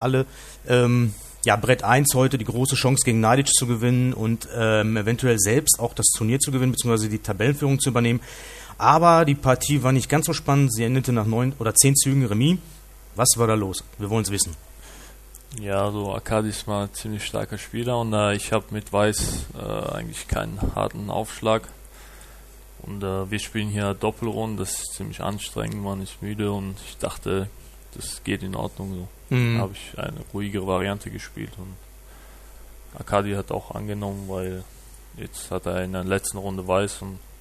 alle. Brett 1 heute die große Chance gegen Nadic zu gewinnen und eventuell selbst auch das Turnier zu gewinnen, beziehungsweise die Tabellenführung zu übernehmen. Aber die Partie war nicht ganz so spannend. Sie endete nach 9 oder 10 Zügen Remis. Was war da los? Wir wollen es wissen. Ja, also Arkadi ist mal ein ziemlich starker Spieler und ich habe mit Weiß eigentlich keinen harten Aufschlag. Und wir spielen hier Doppelrunde, das ist ziemlich anstrengend, man ist müde und ich dachte, das geht in Ordnung so. Dann habe ich eine ruhigere Variante gespielt und Arkadi hat auch angenommen, weil jetzt hat er in der letzten Runde Weiß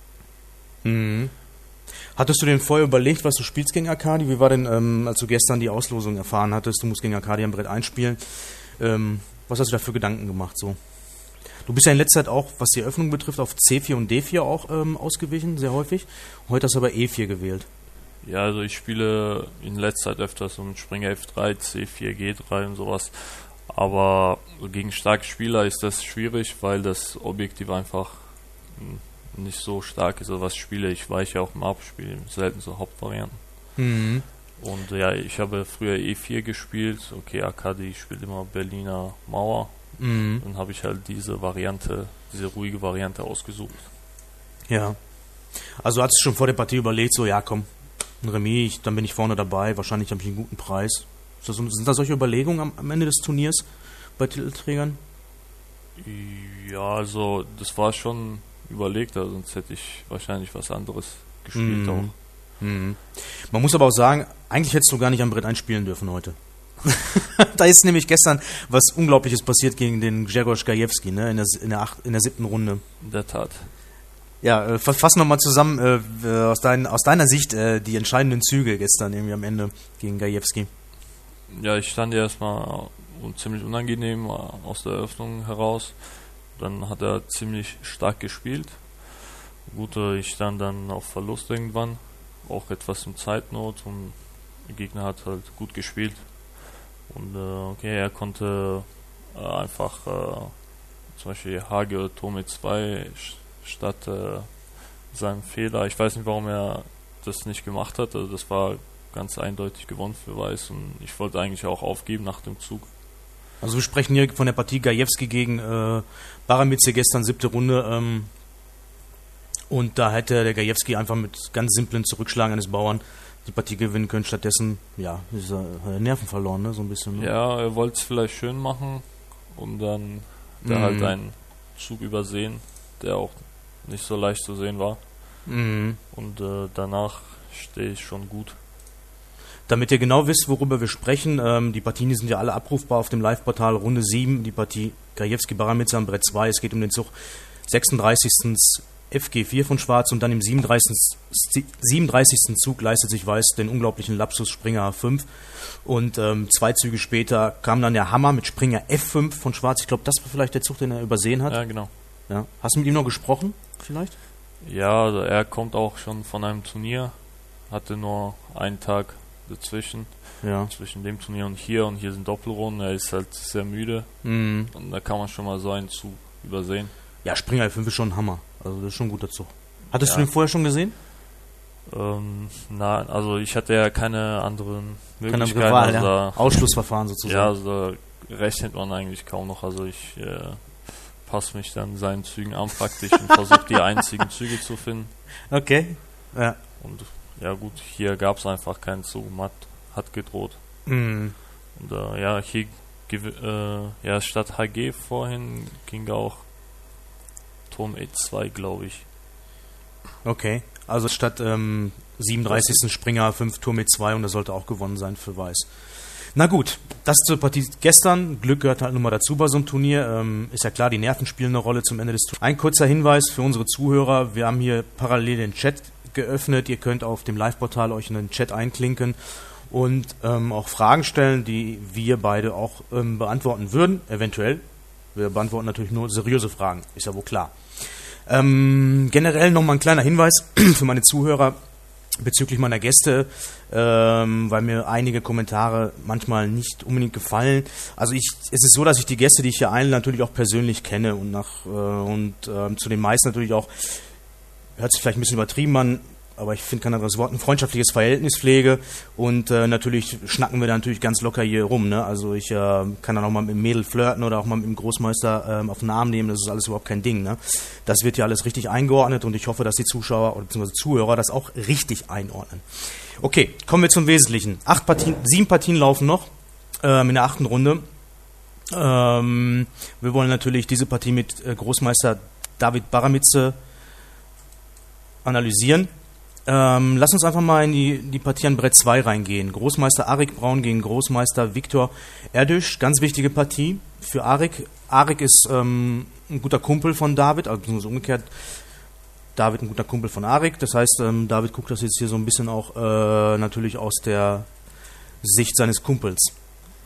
und Hattest du denn vorher überlegt, was du spielst gegen Arkadi? Wie war denn, als du gestern die Auslosung erfahren hattest, du musst gegen Arkadi am Brett 1 spielen? Was hast du da für Gedanken gemacht so? Du bist ja in letzter Zeit auch, was die Eröffnung betrifft, auf C4 und D4 auch ausgewichen, sehr häufig. Heute hast du aber E4 gewählt. Ja, also ich spiele in letzter Zeit öfters so mit Springer F3, C4, G3 und sowas. Aber gegen starke Spieler ist das schwierig, weil das Objektiv einfach nicht so stark ist. Also was spiele ich, weiche auch im Abspiel, selten so Hauptvarianten. Und ja, ich habe früher E4 gespielt. Okay, Arkadi spielt immer Berliner Mauer. Dann habe ich halt diese ruhige Variante ausgesucht. Ja. Also hast du schon vor der Partie überlegt, so ja komm, ein Remis, dann bin ich vorne dabei, wahrscheinlich habe ich einen guten Preis. Sind da solche Überlegungen am Ende des Turniers bei Titelträgern? Ja, also das war schon überlegt, also sonst hätte ich wahrscheinlich was anderes gespielt auch. Man muss aber auch sagen, eigentlich hättest du gar nicht am Brett 1 spielen dürfen heute. Da ist nämlich gestern was Unglaubliches passiert gegen den Grzegorz Gajewski, ne, in der 7. Runde. In der Tat. Ja, fassen wir mal zusammen aus deiner Sicht die entscheidenden Züge gestern irgendwie am Ende gegen Gajewski. Ja, ich stand erstmal ziemlich unangenehm aus der Eröffnung heraus. Dann hat er ziemlich stark gespielt. Gut, ich stand dann auf Verlust irgendwann, auch etwas in Zeitnot und der Gegner hat halt gut gespielt. Und okay, er konnte einfach zum Beispiel Hage oder Turm 2 statt seinem Fehler. Ich weiß nicht, warum er das nicht gemacht hat. Also das war ganz eindeutig gewonnen für Weiß und ich wollte eigentlich auch aufgeben nach dem Zug. Also wir sprechen hier von der Partie Gajewski gegen Baramitse gestern 7. Runde und da hätte der Gajewski einfach mit ganz simplen Zurückschlagen eines Bauern die Partie gewinnen können. Stattdessen, ja, ist er Nerven verloren, ne, so ein bisschen. Ne? Ja, er wollte es vielleicht schön machen und dann halt einen Zug übersehen, der auch nicht so leicht zu sehen war. Und danach stehe ich schon gut. Damit ihr genau wisst, worüber wir sprechen, die Partien die sind ja alle abrufbar auf dem Live-Portal. Runde 7, die Partie Gajewski-Baramitse am Brett 2. Es geht um den Zug 36. FG4 von Schwarz und dann im 37. Zug leistet sich Weiß den unglaublichen Lapsus Springer H5 und 2 Züge später kam dann der Hammer mit Springer F5 von Schwarz. Ich glaube, das war vielleicht der Zug, den er übersehen hat. Ja, genau. Ja. Hast du mit ihm noch gesprochen vielleicht? Ja, also er kommt auch schon von einem Turnier, hatte nur einen Tag dazwischen, zwischen dem Turnier und hier sind Doppelrunden, er ist halt sehr müde und da kann man schon mal so einen Zug übersehen. Ja, Springer F5 ist schon ein Hammer, also das ist schon ein guter Zug. Hattest du den vorher schon gesehen? Nein, also ich hatte ja keine anderen Möglichkeiten. Wahl, also Ausschlussverfahren sozusagen. Ja, also da rechnet man eigentlich kaum noch, also ich passe mich dann seinen Zügen an praktisch und versuche die einzigen Züge zu finden. Okay, ja. Und ja gut, hier gab es einfach keinen Zug, hat gedroht. Und hier statt HG vorhin ging auch Turm E2, glaube ich. Okay, also statt 37. Springer 5 Turm E2 und das sollte auch gewonnen sein für Weiß. Na gut, das zur Partie gestern. Glück gehört halt nun mal dazu bei so einem Turnier. Ist ja klar, die Nerven spielen eine Rolle zum Ende des Turniers. Ein kurzer Hinweis für unsere Zuhörer. Wir haben hier parallel den Chat geöffnet. Ihr könnt auf dem Live-Portal euch in den Chat einklinken und auch Fragen stellen, die wir beide auch beantworten würden, eventuell. Wir beantworten natürlich nur seriöse Fragen, ist ja wohl klar. Generell nochmal ein kleiner Hinweis für meine Zuhörer bezüglich meiner Gäste, weil mir einige Kommentare manchmal nicht unbedingt gefallen. Also es ist so, dass ich die Gäste, die ich hier einlade, natürlich auch persönlich kenne und zu den meisten natürlich auch, hört sich vielleicht ein bisschen übertrieben an, aber ich finde kein anderes Wort, ein freundschaftliches Verhältnis pflege und natürlich schnacken wir da natürlich ganz locker hier rum, ne? Also ich kann dann auch mal mit dem Mädel flirten oder auch mal mit dem Großmeister auf den Arm nehmen, das ist alles überhaupt kein Ding, ne? Das wird ja alles richtig eingeordnet und ich hoffe, dass die Zuschauer oder beziehungsweise Zuhörer das auch richtig einordnen. Okay, kommen wir zum Wesentlichen. 7 Partien laufen noch in der 8. Runde. Wir wollen natürlich diese Partie mit Großmeister David Baramitze analysieren. Lass uns einfach mal in die Partie an Brett 2 reingehen. Großmeister Arik Braun gegen Großmeister Viktor Erdős. Ganz wichtige Partie für Arik. Arik ist ein guter Kumpel von David, also umgekehrt. David ein guter Kumpel von Arik. Das heißt, David guckt das jetzt hier so ein bisschen auch natürlich aus der Sicht seines Kumpels.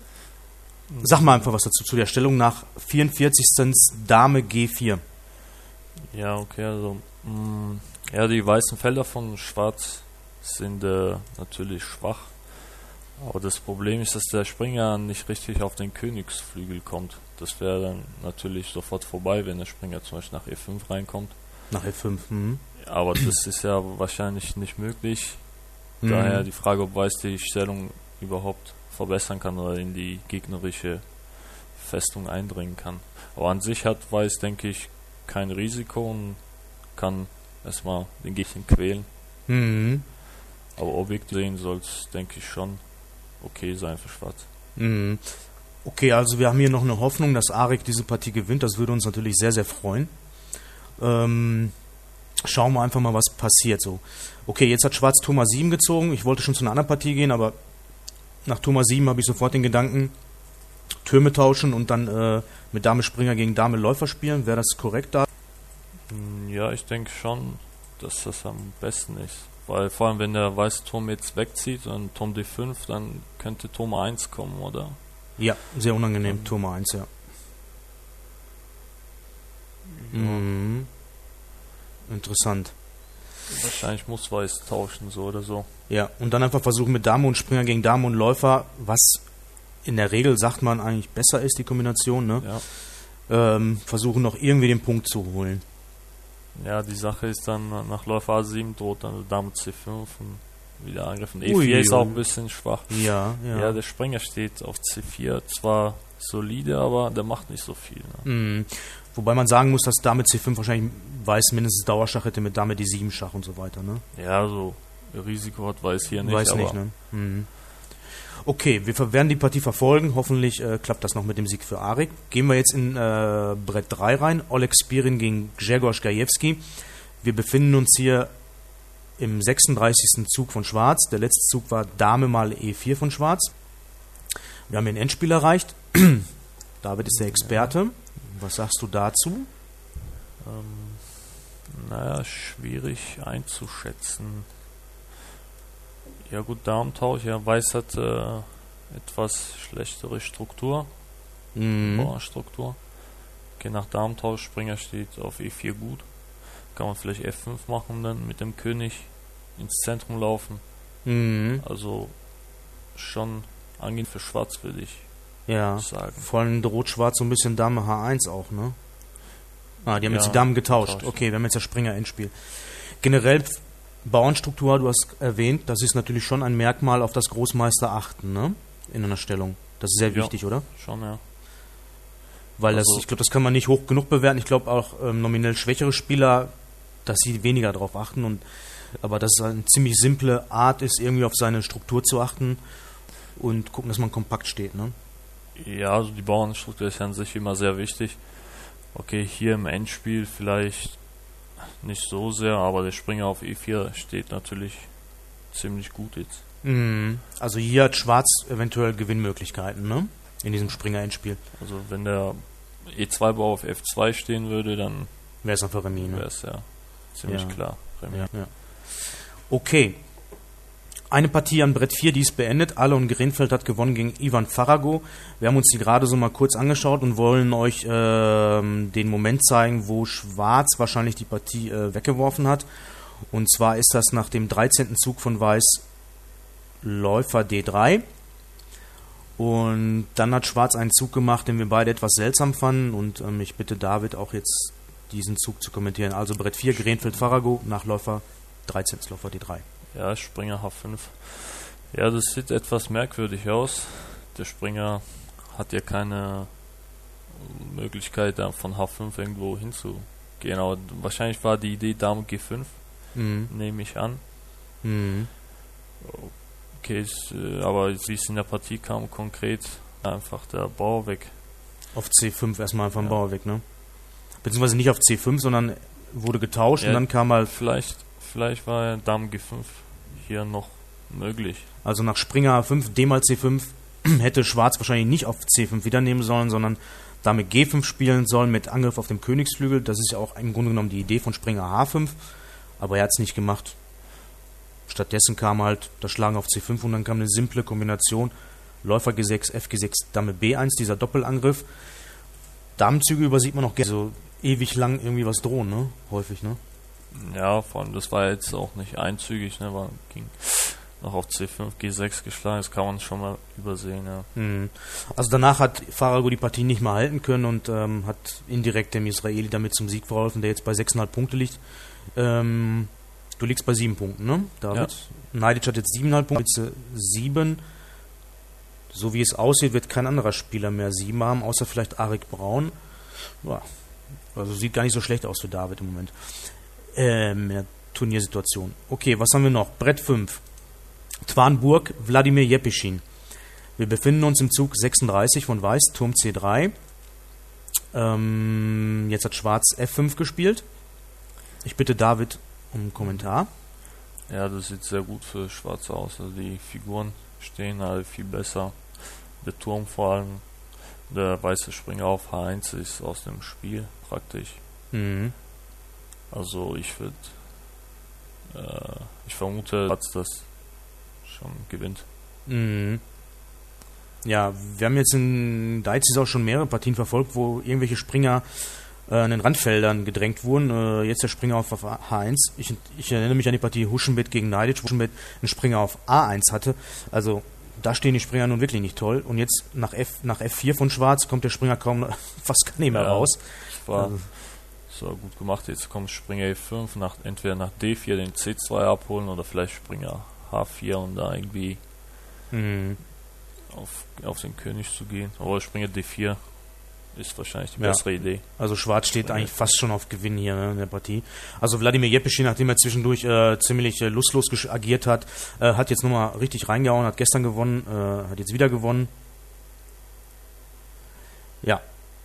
Sag mal einfach was dazu, zu der Stellung nach 44. Dame G4. Ja, okay, also ja, die weißen Felder von Schwarz sind natürlich schwach. Aber das Problem ist, dass der Springer nicht richtig auf den Königsflügel kommt. Das wäre dann natürlich sofort vorbei, wenn der Springer zum Beispiel nach E5 reinkommt. Nach E5, Aber das ist ja wahrscheinlich nicht möglich. Daher die Frage, ob Weiß die Stellung überhaupt verbessern kann oder in die gegnerische Festung eindringen kann. Aber an sich hat Weiß, denke ich, kein Risiko und kann erstmal den Gegner quälen. Aber objektiv sehen soll es, denke ich, schon okay sein für Schwarz. Okay, also wir haben hier noch eine Hoffnung, dass Arik diese Partie gewinnt. Das würde uns natürlich sehr, sehr freuen. Schauen wir einfach mal, was passiert. So. Okay, jetzt hat Schwarz Turm A7 gezogen. Ich wollte schon zu einer anderen Partie gehen, aber nach Turm A7 habe ich sofort den Gedanken, Türme tauschen und dann mit Dame Springer gegen Dame Läufer spielen. Wäre das korrekt da? Ja, ich denke schon, dass das am besten ist. Weil vor allem, wenn der weiße Turm jetzt wegzieht und Turm D5, dann könnte Turm A1 kommen, oder? Ja, sehr unangenehm, Turm A1, ja. Interessant. Wahrscheinlich muss Weiß tauschen, so oder so. Ja, und dann einfach versuchen mit Dame und Springer gegen Dame und Läufer, was in der Regel, sagt man, eigentlich besser ist, die Kombination, ne? Ja. Versuchen noch irgendwie den Punkt zu holen. Ja, die Sache ist dann, nach Läufer A7 droht dann Dame C5 und wieder angreifen. E4 Ui, ist auch ein bisschen schwach. Ja. Ja, der Springer steht auf C4, zwar solide, aber der macht nicht so viel. Ne? Wobei man sagen muss, dass Dame C5 wahrscheinlich Weiß mindestens Dauerschach hätte mit Dame D7 Schach und so weiter, ne? Ja, so Risiko hat Weiß hier nicht. Weiß aber nicht, ne? Okay, wir werden die Partie verfolgen. Hoffentlich klappt das noch mit dem Sieg für Arik. Gehen wir jetzt in Brett 3 rein. Oleg Spirin gegen Grzegorz Gajewski. Wir befinden uns hier im 36. Zug von Schwarz. Der letzte Zug war Dame mal E4 von Schwarz. Wir haben den Endspiel erreicht. David ist der Experte. Was sagst du dazu? Naja, schwierig einzuschätzen. Ja gut, Damentausch. Ja, Weiß hat etwas schlechtere Struktur. Bauernstruktur. Okay, nach Damentausch, Springer steht auf E4 gut. Kann man vielleicht F5 machen, dann mit dem König ins Zentrum laufen. Also schon angenehm für Schwarz, würde ich sagen. Vor allem droht Schwarz so ein bisschen Dame H1 auch, ne? Die haben jetzt die Damen getauscht. Okay, wir haben jetzt das Springer-Endspiel. Generell Bauernstruktur, du hast erwähnt, das ist natürlich schon ein Merkmal, auf das Großmeister achten, ne? In einer Stellung. Das ist sehr wichtig, oder? Schon, ja. Weil ich glaube, das kann man nicht hoch genug bewerten. Ich glaube auch nominell schwächere Spieler, dass sie weniger darauf achten. Aber dass es eine ziemlich simple Art ist, irgendwie auf seine Struktur zu achten und gucken, dass man kompakt steht, ne? Ja, also die Bauernstruktur ist ja an sich immer sehr wichtig. Okay, hier im Endspiel vielleicht nicht so sehr, aber der Springer auf E4 steht natürlich ziemlich gut jetzt. Also hier hat Schwarz eventuell Gewinnmöglichkeiten, ne? In diesem Springer-Endspiel. Also wenn der E2-Bau auf F2 stehen würde, dann wäre es einfach Remis, ne? Wäre es ja ziemlich klar. Remis. Ja. Okay. Eine Partie an Brett 4, die ist beendet. Alon Grenfeld hat gewonnen gegen Ivan Farago. Wir haben uns die gerade so mal kurz angeschaut und wollen euch den Moment zeigen, wo Schwarz wahrscheinlich die Partie weggeworfen hat. Und zwar ist das nach dem 13. Zug von Weiß Läufer D3. Und dann hat Schwarz einen Zug gemacht, den wir beide etwas seltsam fanden. Und ich bitte David auch jetzt diesen Zug zu kommentieren. Also Brett 4, Grenfeld Farago nach Läufer 13. Läufer D3. Ja, Springer H5. Ja, das sieht etwas merkwürdig aus. Der Springer hat ja keine Möglichkeit, von H5 irgendwo hinzugehen. Aber wahrscheinlich war die Idee Dame G5, nehme ich an. Okay, aber wie es in der Partie kam, konkret einfach der Bauer weg. Auf C5 erstmal einfach ein Bauer weg, ne? Beziehungsweise nicht auf C5, sondern wurde getauscht und dann kam halt... Vielleicht war ja Dame G5 hier noch möglich. Also nach Springer A5, D mal C5 hätte Schwarz wahrscheinlich nicht auf C5 wieder nehmen sollen, sondern Dame G5 spielen sollen mit Angriff auf dem Königsflügel. Das ist ja auch im Grunde genommen die Idee von Springer H5, aber er hat es nicht gemacht. Stattdessen kam halt das Schlagen auf C5 und dann kam eine simple Kombination Läufer G6, FG6, Dame B1, dieser Doppelangriff. Damenzüge übersieht man noch gerne, so ewig lang irgendwie was drohen, ne? Häufig, ne? Ja, vor allem, das war jetzt auch nicht einzügig, ne? Ging noch auf C5, G6 geschlagen, das kann man schon mal übersehen, ja. Also danach hat Farago die Partie nicht mehr halten können und hat indirekt dem Israeli damit zum Sieg verholfen, der jetzt bei 6,5 Punkte liegt. Du liegst bei 7 Punkten, ne, David? Ja. Neidic hat jetzt 7,5 Punkte, 7. So wie es aussieht, wird kein anderer Spieler mehr 7 haben, außer vielleicht Arik Braun. Ja, also sieht gar nicht so schlecht aus für David im Moment. In der Turniersituation. Okay, was haben wir noch? Brett 5. Twanburg, Wladimir Jepischin. Wir befinden uns im Zug 36 von Weiß, Turm C3. Jetzt hat Schwarz F5 gespielt. Ich bitte David um einen Kommentar. Ja, das sieht sehr gut für Schwarz aus. Also die Figuren stehen alle viel besser. Der Turm vor allem, der weiße Springer auf H1 ist aus dem Spiel praktisch. Also ich vermute, dass das schon gewinnt. Ja, wir haben jetzt in Deiz auch schon mehrere Partien verfolgt, wo irgendwelche Springer an den Randfeldern gedrängt wurden. Jetzt der Springer auf H1. Ich erinnere mich an die Partie Huschenbett gegen Neidic, wo Huschenbett einen Springer auf A1 hatte. Also da stehen die Springer nun wirklich nicht toll. Und jetzt nach F4 von Schwarz kommt der Springer fast gar nicht mehr raus. Das war gut gemacht. Jetzt kommt Springer E5, entweder nach D4 den C2 abholen oder vielleicht Springer H4 und da irgendwie auf den König zu gehen. Aber Springer D4 ist wahrscheinlich die bessere Idee. Also Schwarz steht eigentlich fast schon auf Gewinn hier, ne, in der Partie. Also Wladimir Jepischin, nachdem er zwischendurch ziemlich lustlos agiert hat, hat jetzt nochmal richtig reingehauen, hat gestern gewonnen, hat jetzt wieder gewonnen. Ja.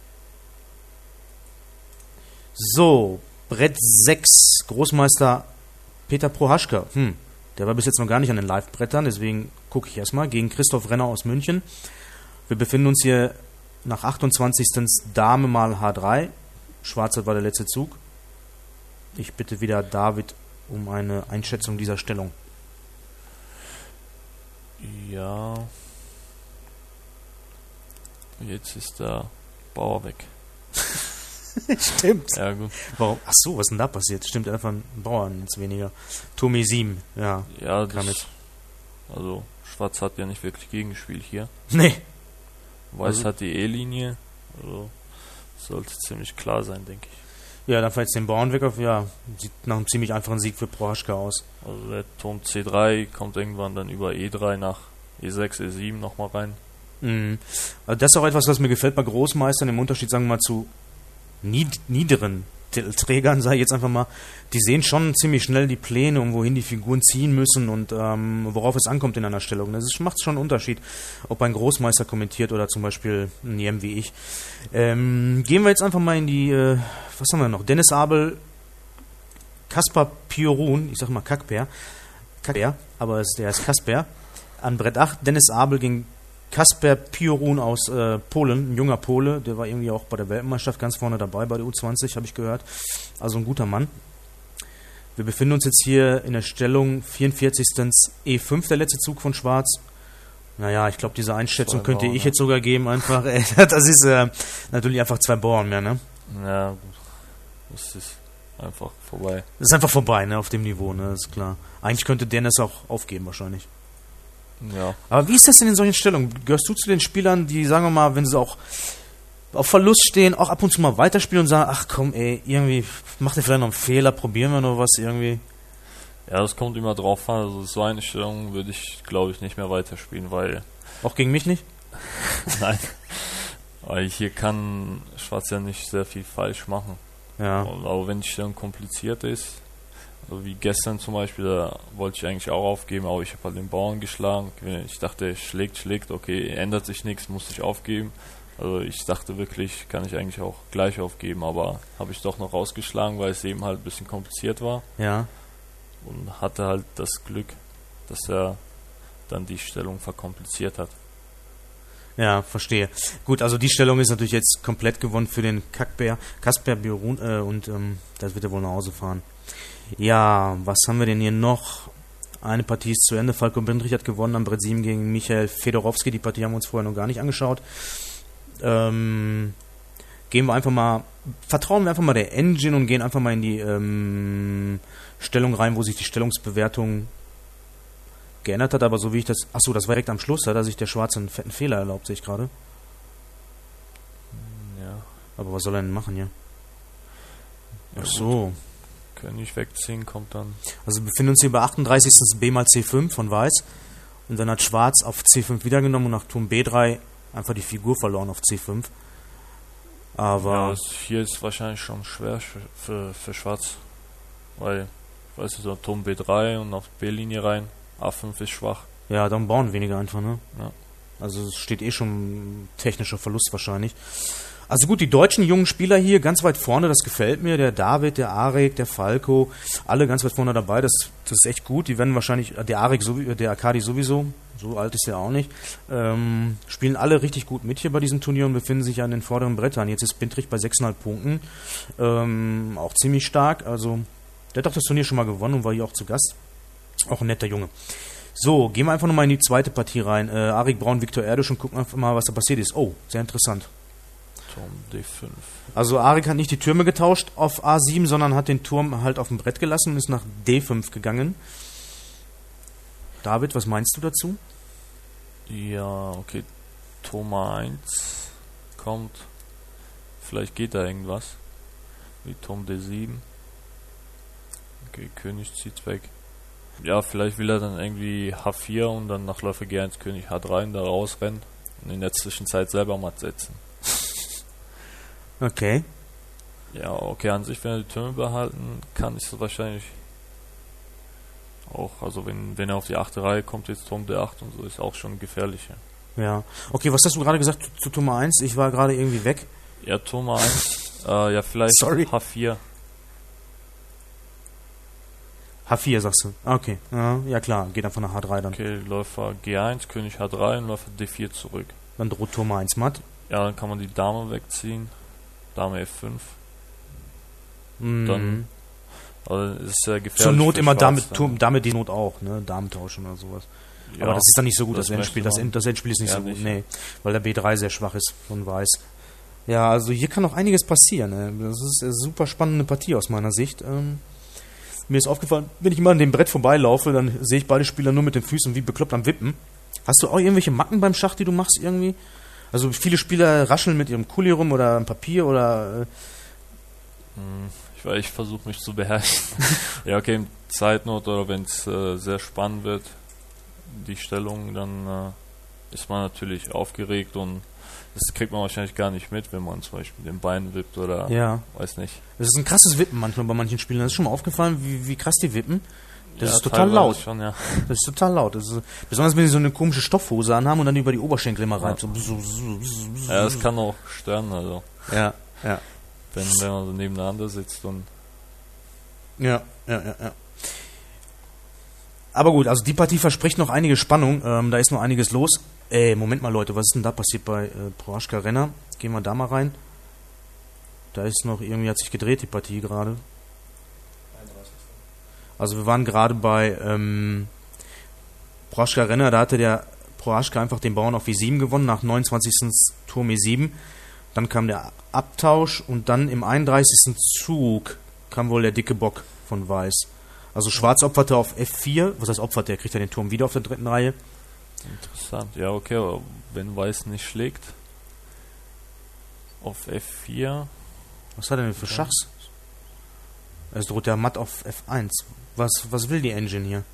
So, Brett 6, Großmeister Peter Prohaschka. Der war bis jetzt noch gar nicht an den Live-Brettern, deswegen gucke ich erstmal. Gegen Christoph Renner aus München. Wir befinden uns hier nach 28. Dame mal H3. Schwarz war der letzte Zug. Ich bitte wieder David um eine Einschätzung dieser Stellung. Ja. Jetzt ist der Bauer weg. Stimmt. Ja, gut. Warum? Achso, was ist denn da passiert? Stimmt, einfach ein Bauern jetzt weniger. Turm E7, ja. Ja, also Schwarz hat ja nicht wirklich gegengespielt hier. Nee. Weiß hat die E-Linie. Also sollte ziemlich klar sein, denke ich. Ja, dann fällt jetzt den Bauern weg auf, ja. Sieht nach einem ziemlich einfachen Sieg für Prohaschka aus. Also der Turm C3 kommt irgendwann dann über E3 nach E6, E7 nochmal rein. Also das ist auch etwas, was mir gefällt bei Großmeistern, im Unterschied, sagen wir mal, zu niederen Titelträgern, sage ich jetzt einfach mal, die sehen schon ziemlich schnell die Pläne und wohin die Figuren ziehen müssen und worauf es ankommt in einer Stellung. Das macht schon einen Unterschied, ob ein Großmeister kommentiert oder zum Beispiel ein Jem wie ich. Gehen wir jetzt einfach mal in die, was haben wir noch? Dennis Abel, Kaspar Piorun, ich sag mal Kackbär, aber der ist Kasper. An Brett 8, Dennis Abel gegen Kasper Piorun aus Polen, ein junger Pole, der war irgendwie auch bei der Weltmeisterschaft ganz vorne dabei, bei der U20, habe ich gehört. Also ein guter Mann. Wir befinden uns jetzt hier in der Stellung 44. E5, der letzte Zug von Schwarz. Naja, ich glaube, diese Einschätzung könnte ich jetzt sogar geben, einfach. Das ist natürlich einfach 2 Bauern mehr, ne? Ja, gut. Das ist einfach vorbei. Das ist einfach vorbei, ne, auf dem Niveau, ne, ist klar. Eigentlich könnte Dennis auch aufgeben, wahrscheinlich. Ja. Aber wie ist das denn in solchen Stellungen? Gehörst du zu den Spielern, die, sagen wir mal, wenn sie auch auf Verlust stehen, auch ab und zu mal weiterspielen und sagen, ach komm, ey, irgendwie macht ihr vielleicht noch einen Fehler, probieren wir noch was irgendwie? Ja, das kommt immer drauf an. Also so eine Stellung würde ich, glaube ich, nicht mehr weiterspielen, weil... Auch gegen mich nicht? Nein. Weil hier kann Schwarz ja nicht sehr viel falsch machen. Ja. Aber wenn die Stellung kompliziert ist, also wie gestern zum Beispiel, da wollte ich eigentlich auch aufgeben, aber ich habe halt den Bauern geschlagen. Ich dachte, er schlägt, okay, ändert sich nichts, muss ich aufgeben. Also ich dachte wirklich, kann ich eigentlich auch gleich aufgeben, aber habe ich doch noch rausgeschlagen, weil es eben halt ein bisschen kompliziert war. Ja. Und hatte halt das Glück, dass er dann die Stellung verkompliziert hat. Ja, verstehe. Gut, also die Stellung ist natürlich jetzt komplett gewonnen für den Kasper Björn und das wird er wohl nach Hause fahren. Ja, was haben wir denn hier noch? Eine Partie ist zu Ende. Falko Bindrich hat gewonnen am Brett 7 gegen Michael Fedorowski. Die Partie haben wir uns vorher noch gar nicht angeschaut. Gehen wir einfach mal, vertrauen wir einfach mal der Engine und gehen einfach mal in die Stellung rein, wo sich die Stellungsbewertung geändert hat, aber so wie ich das... Achso, das war direkt am Schluss, da hat sich der Schwarze einen fetten Fehler erlaubt, sehe ich gerade. Ja. Aber was soll er denn machen hier? Ja, ach so. König wegziehen kommt dann. Also wir befinden uns hier bei 38. B mal C5 von Weiß. Und dann hat Schwarz auf C5 wieder genommen und nach Turm B3 einfach die Figur verloren auf C5. Aber... Ja, hier ist wahrscheinlich schon schwer für Schwarz. Weil, weißt du, so Turm B3 und auf B-Linie rein. A5 ist schwach. Ja, dann bauen weniger einfach, ne? Ja. Also es steht eh schon technischer Verlust wahrscheinlich. Also gut, die deutschen jungen Spieler hier ganz weit vorne, das gefällt mir. Der David, der Arek, der Falco, alle ganz weit vorne dabei. Das ist echt gut. Die werden wahrscheinlich, der Arek, der Arkadi sowieso, so alt ist er auch nicht, spielen alle richtig gut mit hier bei diesem Turnier und befinden sich an den vorderen Brettern. Jetzt ist Bindrich bei 6,5 Punkten. Auch ziemlich stark. Also der hat doch das Turnier schon mal gewonnen und war hier auch zu Gast. Auch ein netter Junge. So, gehen wir einfach nochmal in die zweite Partie rein. Arik Braun, Viktor Erdusch und gucken einfach mal, was da passiert ist. Oh, sehr interessant. Turm D5. Also Arik hat nicht die Türme getauscht auf A7, sondern hat den Turm halt auf dem Brett gelassen und ist nach D5 gegangen. David, was meinst du dazu? Ja, okay. Turm A1 kommt. Vielleicht geht da irgendwas. Wie Turm D7. Okay, König zieht weg. Ja, vielleicht will er dann irgendwie H4 und dann nach Läufer G1 König H3 da rausrennen und in der Zwischenzeit selber matt setzen. Okay. Ja, okay, an sich, wenn er die Türme behalten kann, ist es wahrscheinlich auch, also wenn er auf die 8. Reihe kommt, jetzt Turm D8 und so, ist auch schon gefährlicher. Ja. Okay, was hast du gerade gesagt zu Turm 1? Ich war gerade irgendwie weg. Ja, Turm 1, ja, vielleicht Sorry. H4. H4 sagst du. Okay. Ja klar, geht einfach nach H3 dann. Okay, Läufer G1, König H3 und Läufer D4 zurück. Dann droht Turm 1 matt. Ja, dann kann man die Dame wegziehen. Dame F5. Mhm. Dann also ist es sehr gefährlich. Zur Not immer Schwarz, Dame die Not auch, ne? Damen tauschen oder sowas. ja, aber das ist dann nicht so gut, das Endspiel. möchte man. Das Endspiel ist nicht Ja, so gut, nicht. nee. Weil der B3 sehr schwach ist von Weiß. Ja, also hier kann noch einiges passieren. Ne? Das ist eine super spannende Partie aus meiner Sicht. Mir ist aufgefallen, wenn ich mal an dem Brett vorbeilaufe, dann sehe ich beide Spieler nur mit den Füßen wie bekloppt am Wippen. Hast du auch irgendwelche Macken beim Schach, die du machst irgendwie? Also viele Spieler rascheln mit ihrem Kuli rum oder am Papier oder... Ich versuche mich zu beherrschen. Ja, okay, in Zeitnot oder wenn es sehr spannend wird, die Stellung, dann ist man natürlich aufgeregt und das kriegt man wahrscheinlich gar nicht mit, wenn man zum Beispiel den Bein wippt oder weiß nicht. Das ist ein krasses Wippen manchmal bei manchen Spielern. Das ist schon mal aufgefallen, wie krass die wippen. Das Ja, ist total laut. Schon, ja. Das ist total laut. Das ist, besonders wenn sie so eine komische Stoffhose anhaben und dann über die Oberschenkel immer reibt. So. Ja, das kann auch stören, also. Ja. Wenn man so nebeneinander sitzt und. Ja. Aber gut, also die Partie verspricht noch einige Spannung. Da ist noch einiges los. Moment mal, Leute, was ist denn da passiert bei Prohaska Renner? Gehen wir da mal rein. Da ist noch, irgendwie hat sich gedreht, die Partie gerade. Also wir waren gerade bei Prohaska Renner, da hatte der Prohaska einfach den Bauern auf E7 gewonnen, nach 29. Turm E7. Dann kam der Abtausch und dann im 31. Zug kam wohl der dicke Bock von Weiß. Also Schwarz opferte auf F4. Was heißt opfert? Der kriegt ja den Turm wieder auf der 3. Reihe. Interessant. Ja, okay, aber wenn Weiß nicht schlägt auf F4. Was hat er denn für Schachs? Es droht ja matt auf F1. Was will die Engine hier?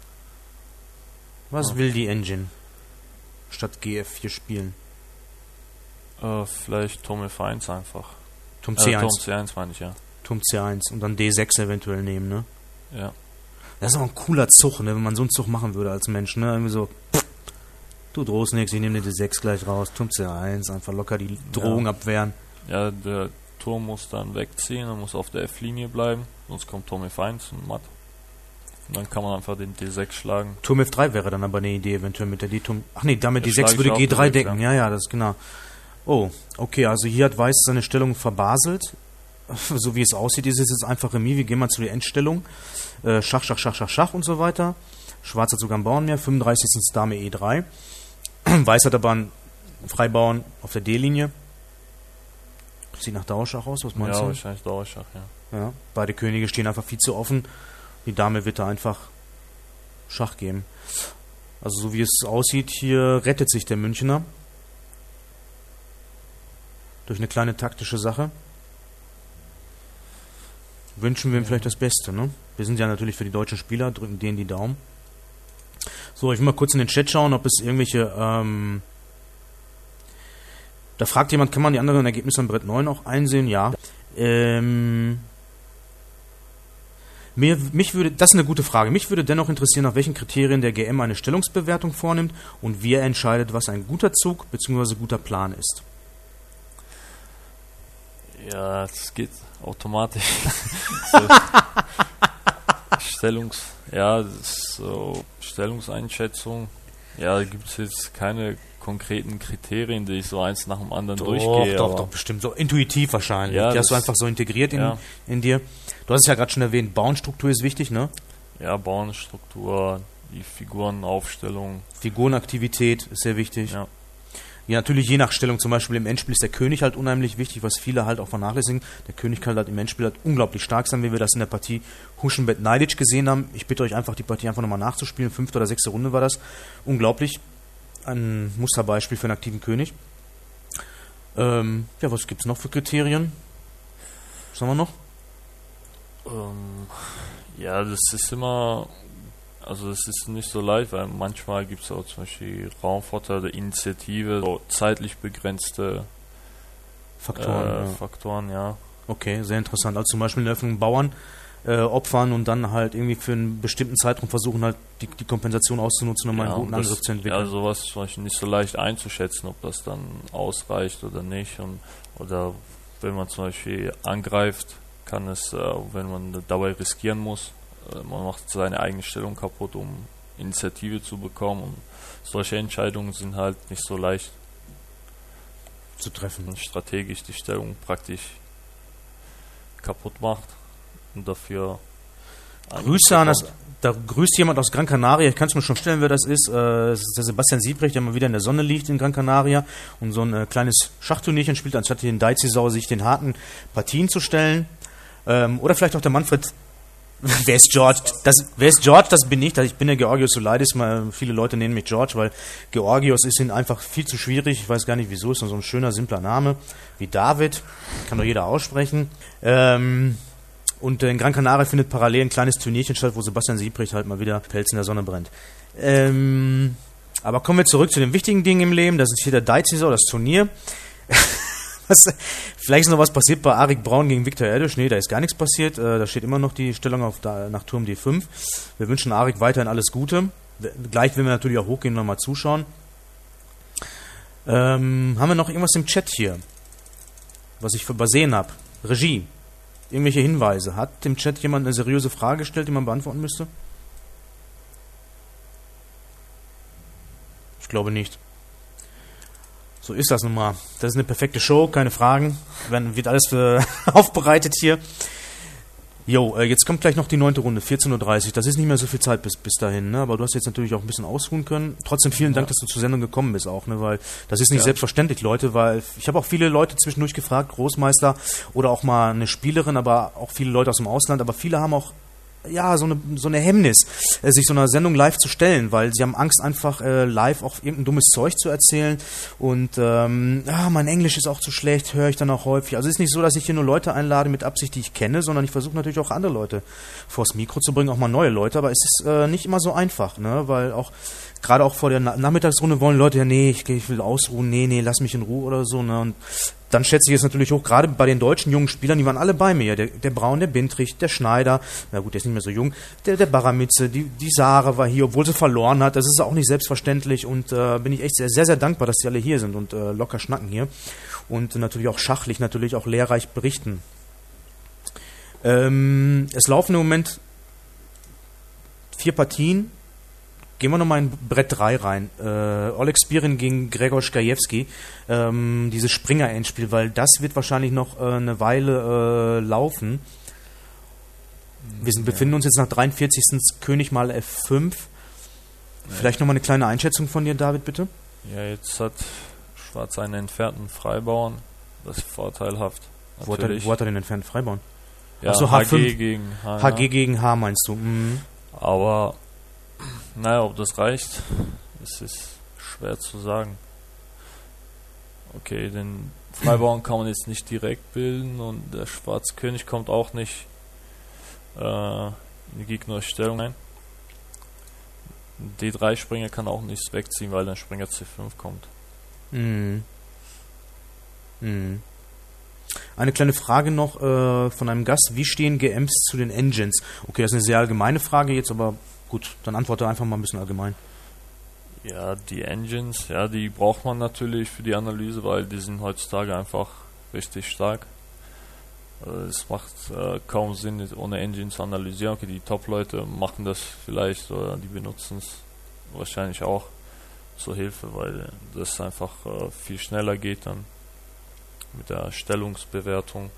Was will die Engine? Statt GF4 spielen. Vielleicht Turm F1 einfach. Turm C1. Turm C1 meine ich, ja. Turm C1 und dann D6 eventuell nehmen, ne? Ja. Das ist auch ein cooler Zug, ne? Wenn man so einen Zug machen würde als Mensch, ne? Irgendwie so, du drohst nichts, ich nehme den D6 gleich raus. Turm C1, einfach locker die Drohung abwehren. Ja, der Turm muss dann wegziehen, er muss auf der F-Linie bleiben, sonst kommt Turm F1 und matt. Und dann kann man einfach den D6 schlagen. Turm F3 wäre dann aber eine Idee, eventuell mit der D-Turm. Ach nee, damit Ja, D6 würde schlage ich G3 auch decken. direkt, Ja, das ist genau. Oh, okay, also hier hat Weiß seine Stellung verbaselt. So wie es aussieht, ist es jetzt einfach Remis. Wir gehen mal zu der Endstellung. Schach, Schach, Schach, Schach, Schach und so weiter. Schwarz hat sogar einen Bauern mehr. 35 ist Dame E3. Weiß hat aber einen Freibauern auf der D-Linie. Sieht nach Dauerschach aus, was meinst Ja, du? wahrscheinlich Dauerschach, ja. Ja, beide Könige stehen einfach viel zu offen. Die Dame wird da einfach Schach geben. Also so wie es aussieht, hier rettet sich der Münchner. Durch eine kleine taktische Sache. Wünschen wir ihm vielleicht das Beste, ne? Wir sind ja natürlich für die deutschen Spieler, drücken denen die Daumen. So, ich will mal kurz in den Chat schauen, ob es irgendwelche, da fragt jemand, kann man die anderen Ergebnisse am Brett 9 auch einsehen? Ja. Mich würde, das ist eine gute Frage, mich würde dennoch interessieren, nach welchen Kriterien der GM eine Stellungsbewertung vornimmt und wie er entscheidet, was ein guter Zug bzw. guter Plan ist. Ja, das geht automatisch. Stellungseinschätzung. Ja, da gibt es jetzt keine konkreten Kriterien, die ich so eins nach dem anderen durchgehe. Doch, bestimmt. So intuitiv wahrscheinlich. Ja, die hast du einfach so integriert in dir. Du hast es ja gerade schon erwähnt, Bauernstruktur ist wichtig, ne? Ja, Bauernstruktur, die Figurenaufstellung. Figurenaktivität ist sehr wichtig. Ja. Ja, natürlich je nach Stellung, zum Beispiel im Endspiel ist der König halt unheimlich wichtig, was viele halt auch vernachlässigen. Der König kann halt im Endspiel halt unglaublich stark sein, wie wir das in der Partie Huschenbett-Neidic gesehen haben. Ich bitte euch einfach, die Partie einfach nochmal nachzuspielen. 5. oder 6. Runde war das. Unglaublich. Ein Musterbeispiel für einen aktiven König. Ja, was gibt's noch für Kriterien? Was haben wir noch? Ja, das ist immer... Also das ist nicht so leicht, weil manchmal gibt es auch zum Beispiel Raumvorteile, Initiative, so zeitlich begrenzte Faktoren, ja. Okay, sehr interessant. Also zum Beispiel in der Öffnung Bauern opfern und dann halt irgendwie für einen bestimmten Zeitraum versuchen halt die Kompensation auszunutzen, um einen guten Angriff zu entwickeln. Ja, sowas ist zum Beispiel nicht so leicht einzuschätzen, ob das dann ausreicht oder nicht. Oder wenn man zum Beispiel angreift, kann es, wenn man dabei riskieren muss, man macht seine eigene Stellung kaputt, um Initiative zu bekommen. Und solche Entscheidungen sind halt nicht so leicht zu treffen. Und strategisch die Stellung praktisch kaputt macht und dafür... Grüße an das... Da grüßt jemand aus Gran Canaria, ich kann es mir schon stellen, wer das ist. Es ist der Sebastian Siebrecht, der mal wieder in der Sonne liegt in Gran Canaria und so ein kleines Schachturnier spielt, anstatt den Deizisau sich den harten Partien zu stellen. Oder vielleicht auch der Manfred... Wer ist George? Das bin ich. Ich bin der Georgios Soulidis. Viele Leute nennen mich George, weil Georgios ist ihnen einfach viel zu schwierig. Ich weiß gar nicht wieso. Ist nur so ein schöner, simpler Name wie David. Kann doch jeder aussprechen. Und in Gran Canaria findet parallel ein kleines Turnierchen statt, wo Sebastian Siebrecht halt mal wieder Pelz in der Sonne brennt. Aber kommen wir zurück zu den wichtigen Dingen im Leben. Das ist hier der Deizisau, das Turnier. Vielleicht ist noch was passiert bei Arik Braun gegen Viktor Erdisch. Nee, da ist gar nichts passiert. Da steht immer noch die Stellung nach Turm D5. Wir wünschen Arik weiterhin alles Gute. Gleich werden wir natürlich auch hochgehen und nochmal zuschauen. Haben wir noch irgendwas im Chat hier, was ich übersehen habe? Regie, irgendwelche Hinweise? Hat im Chat jemand eine seriöse Frage gestellt, die man beantworten müsste? Ich glaube nicht. So ist das nun mal. Das ist eine perfekte Show, keine Fragen. Wird alles aufbereitet hier. Jo, jetzt kommt gleich noch die 9. Runde, 14:30 Uhr. Das ist nicht mehr so viel Zeit bis dahin, ne? Aber du hast jetzt natürlich auch ein bisschen ausruhen können. Trotzdem vielen Dank, dass du zur Sendung gekommen bist auch, ne? Weil das ist nicht selbstverständlich, Leute, weil ich habe auch viele Leute zwischendurch gefragt, Großmeister oder auch mal eine Spielerin, aber auch viele Leute aus dem Ausland, aber viele haben auch ja, so eine Hemmnis, sich so einer Sendung live zu stellen, weil sie haben Angst, einfach live auch irgendein dummes Zeug zu erzählen und mein Englisch ist auch zu schlecht, höre ich dann auch häufig. Also es ist nicht so, dass ich hier nur Leute einlade mit Absicht, die ich kenne, sondern ich versuche natürlich auch andere Leute vors Mikro zu bringen, auch mal neue Leute, aber es ist nicht immer so einfach, ne, weil auch gerade auch vor der Nachmittagsrunde wollen Leute, ja, nee, ich will ausruhen, nee, lass mich in Ruhe oder so, ne, und dann schätze ich es natürlich hoch, gerade bei den deutschen jungen Spielern, die waren alle bei mir. Der Braun, der Bintrich, der Schneider, na gut, der ist nicht mehr so jung, der Baramitze, die Sarah war hier, obwohl sie verloren hat. Das ist auch nicht selbstverständlich und bin ich echt sehr, sehr, sehr dankbar, dass die alle hier sind und locker schnacken hier. Und natürlich auch schachlich, natürlich auch lehrreich berichten. Es laufen im Moment 4 Partien. Gehen wir nochmal in Brett 3 rein. Oleg Spirin gegen Gregor Skajewski. Dieses Springer-Endspiel, weil das wird wahrscheinlich noch eine Weile laufen. Wir befinden uns jetzt nach 43. König mal F5. Vielleicht nochmal eine kleine Einschätzung von dir, David, bitte. Ja, jetzt hat Schwarz einen entfernten Freibauern. Das ist vorteilhaft. Wo hat er den entfernten Freibauern? Ja, Achso, HG gegen H. HG gegen H meinst du? Mhm. Aber naja, ob das reicht, es ist schwer zu sagen. Okay, den Freibauern kann man jetzt nicht direkt bilden und der Schwarzkönig kommt auch nicht in die gegnerische Stellung ein. D3-Springer kann auch nichts wegziehen, weil dann Springer C5 kommt. Mhm. Mhm. Eine kleine Frage noch von einem Gast. Wie stehen GMs zu den Engines? Okay, das ist eine sehr allgemeine Frage jetzt, aber gut, dann antworte einfach mal ein bisschen allgemein. Ja, die Engines, ja, die braucht man natürlich für die Analyse, weil die sind heutzutage einfach richtig stark. Es macht kaum Sinn, ohne Engine zu analysieren. Okay, die Top-Leute machen das vielleicht oder die benutzen es wahrscheinlich auch zur Hilfe, weil das einfach viel schneller geht dann mit der Stellungsbewertung.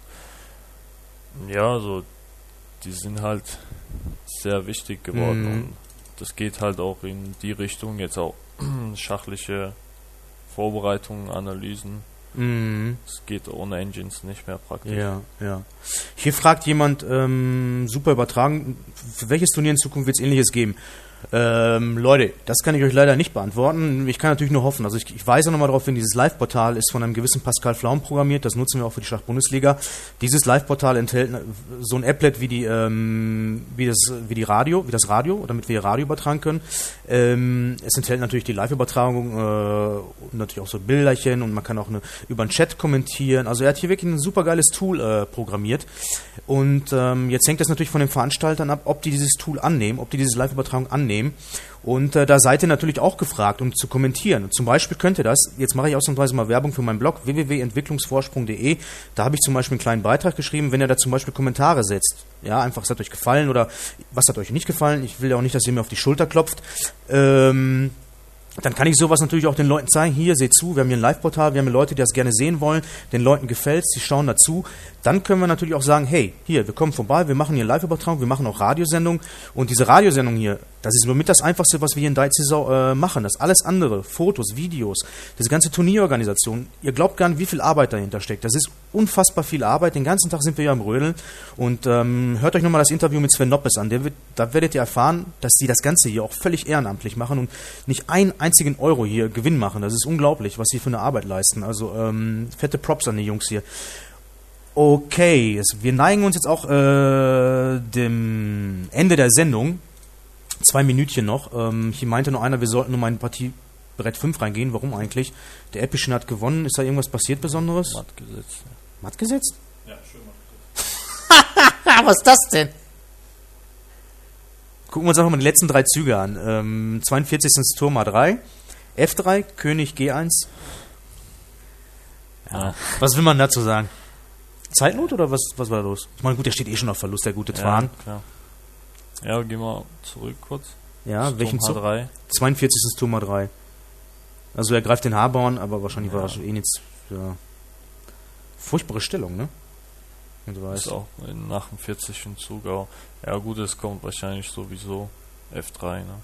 Ja, also die sind halt sehr wichtig geworden und das geht halt auch in die Richtung, jetzt auch schachliche Vorbereitungen, Analysen. Es geht ohne Engines nicht mehr praktisch. Ja. Hier fragt jemand, super übertragen, für welches Turnier in Zukunft wird es Ähnliches geben? Leute, das kann ich euch leider nicht beantworten. Ich kann natürlich nur hoffen. Also ich weise nochmal darauf hin, dieses Live-Portal ist von einem gewissen Pascal Flaum programmiert. Das nutzen wir auch für die Schach-Bundesliga. Dieses Live-Portal enthält so ein Applet wie das Radio, damit wir Radio übertragen können. Es enthält natürlich die Live-Übertragung und natürlich auch so Bilderchen und man kann auch über einen Chat kommentieren. Also er hat hier wirklich ein super geiles Tool programmiert. Und jetzt hängt das natürlich von den Veranstaltern ab, ob die dieses Tool annehmen, ob die diese Live-Übertragung annehmen. Und da seid ihr natürlich auch gefragt, um zu kommentieren. Zum Beispiel könnt ihr das, jetzt mache ich ausnahmsweise mal Werbung für meinen Blog www.entwicklungsvorsprung.de. Da habe ich zum Beispiel einen kleinen Beitrag geschrieben, wenn ihr da zum Beispiel Kommentare setzt. Ja, einfach, was hat euch gefallen oder was hat euch nicht gefallen. Ich will ja auch nicht, dass ihr mir auf die Schulter klopft. Dann kann ich sowas natürlich auch den Leuten zeigen. Hier, seht zu, wir haben hier ein Live-Portal, wir haben hier Leute, die das gerne sehen wollen. Den Leuten gefällt's, die schauen dazu. Dann können wir natürlich auch sagen, hey, hier, wir kommen vorbei, wir machen hier Live-Übertragung, wir machen auch Radiosendungen. Und diese Radiosendung hier, das ist somit das Einfachste, was wir hier in Deizisau machen. Das alles andere, Fotos, Videos, diese ganze Turnierorganisation. Ihr glaubt gar nicht, wie viel Arbeit dahinter steckt. Das ist unfassbar viel Arbeit. Den ganzen Tag sind wir ja am Rödeln. Und hört euch nochmal das Interview mit Sven Noppes an. Da werdet ihr erfahren, dass die das Ganze hier auch völlig ehrenamtlich machen und nicht einen einzigen Euro hier Gewinn machen. Das ist unglaublich, was sie für eine Arbeit leisten. Also fette Props an die Jungs hier. Okay, wir neigen uns jetzt auch dem Ende der Sendung. 2 Minütchen noch. Hier meinte nur einer, wir sollten nur mal in Partie Brett 5 reingehen. Warum eigentlich? Der Epischen hat gewonnen. Ist da irgendwas passiert Besonderes? Matt gesetzt. Matt gesetzt? Ja, schön matt gesetzt. Was ist das denn? Gucken wir uns einfach mal die letzten 3 Züge an. 42. Turm A3, F3, König G1. Ja. Was will man dazu sagen? Zeitnot oder was war da los? Ich meine, gut, der steht eh schon auf Verlust, der gute Twan. Klar. Ja, gehen wir zurück kurz. Ja, welchen Zug? H3. 42. Turm A3. Also er greift den H-Bauern, aber wahrscheinlich war das eh nichts. Ja. Furchtbare Stellung, ne? Und du weißt. Ist auch nach dem 40. Zug auch. Ja gut, es kommt wahrscheinlich sowieso F3, ne?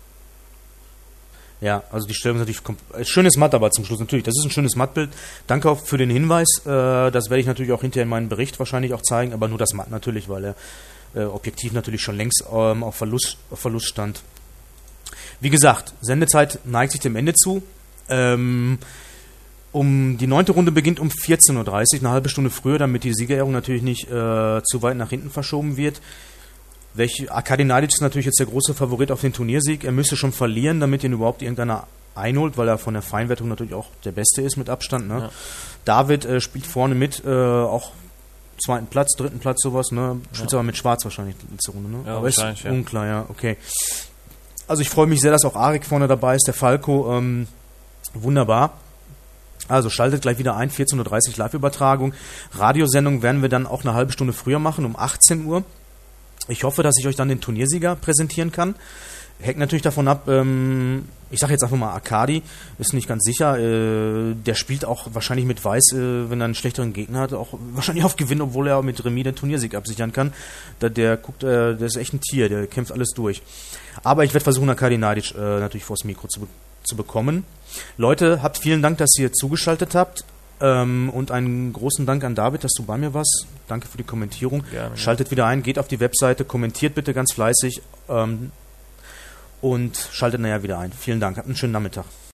Ja, also die Stellung ist natürlich schönes Matt, aber zum Schluss natürlich. Das ist ein schönes Mattbild. Danke auch für den Hinweis. Das werde ich natürlich auch hinterher in meinem Bericht wahrscheinlich auch zeigen, aber nur das Matt natürlich, weil er objektiv natürlich schon längst auf Verlust stand. Wie gesagt, Sendezeit neigt sich dem Ende zu. Die 9. Runde beginnt um 14:30 Uhr, eine halbe Stunde früher, damit die Siegerehrung natürlich nicht zu weit nach hinten verschoben wird. Arkadi Nadic ist natürlich jetzt der große Favorit auf den Turniersieg. Er müsste schon verlieren, damit ihn überhaupt irgendeiner einholt, weil er von der Feinwertung natürlich auch der Beste ist mit Abstand. Ne? Ja. David spielt vorne mit, auch 2. Platz, 3. Platz, sowas. Ne? Spielt aber mit Schwarz wahrscheinlich letzte Runde. Ne? Ja, aber ist unklar, ja, okay. Also ich freue mich sehr, dass auch Arik vorne dabei ist, der Falco. Wunderbar. Also schaltet gleich wieder ein, 14:30 Uhr Live-Übertragung. Radiosendung werden wir dann auch eine halbe Stunde früher machen, um 18 Uhr. Ich hoffe, dass ich euch dann den Turniersieger präsentieren kann. Hängt natürlich davon ab, ich sage jetzt einfach mal Arkadi, ist nicht ganz sicher. Der spielt auch wahrscheinlich mit Weiß, wenn er einen schlechteren Gegner hat, auch wahrscheinlich auf Gewinn, obwohl er mit Remis den Turniersieg absichern kann. Der ist echt ein Tier, der kämpft alles durch. Aber ich werde versuchen, Arkadi Nadic natürlich vors Mikro zu bekommen. Leute, habt vielen Dank, dass ihr zugeschaltet habt. Und einen großen Dank an David, dass du bei mir warst. Danke für die Kommentierung. Gerne. Schaltet wieder ein, geht auf die Webseite, kommentiert bitte ganz fleißig und schaltet nachher wieder ein. Vielen Dank, habt einen schönen Nachmittag.